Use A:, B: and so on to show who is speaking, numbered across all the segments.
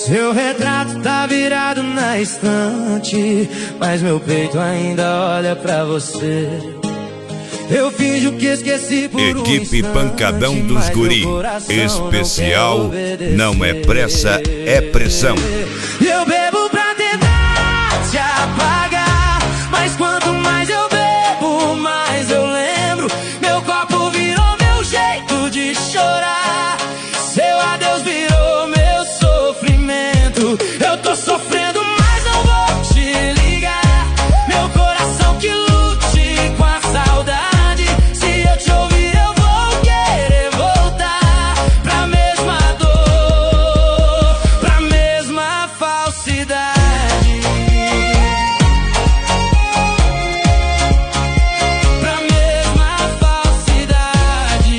A: Seu retrato tá virado na estante, mas meu peito ainda olha pra você. Eu finjo que esqueci por
B: Equipe
A: um
B: Pancadão dos Guri. Especial Não é Pressa, é Pressão.
A: Eu bebo pra tentar te apagar, mas quanto mais eu bebo, mais eu lembro. Meu copo virou meu jeito de chorar. Seu adeus virou meu sofrimento. Eu tô sofrendo, mas não vou te ligar. Meu coração que lute com a saudade. Se eu te ouvir eu vou querer voltar pra mesma dor, pra mesma falsidade, pra mesma falsidade.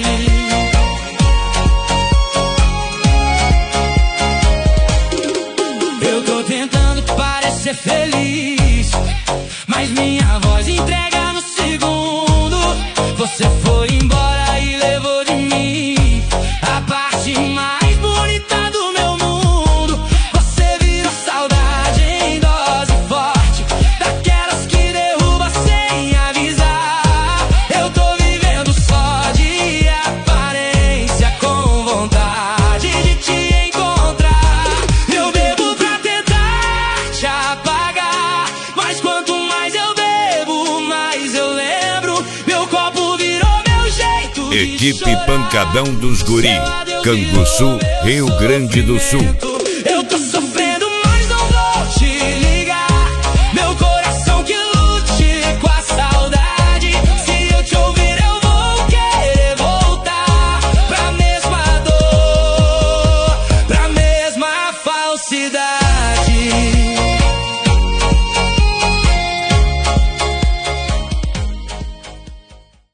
A: Eu tô tentando parecer feliz, mas minha voz entrega no segundo. Você foi embora e levou de mim a parte mais bonita do meu mundo. Você virou saudade em dose forte, daquelas que derruba sem avisar. Eu tô vivendo só de aparência, com vontade de te encontrar. Eu bebo pra tentar te apagar, mas quanto mais eu bebo, mais eu lembro. Meu copo virou meu jeito de
B: Equipe
A: chorar.
B: Pancadão dos Guri, Canguçu, Rio Grande do Sul.
A: Eu tô sofrendo, mas não vou te ligar. Meu coração que lute com a saudade. Se eu te ouvir eu vou querer voltar pra mesma dor, pra mesma falsidade.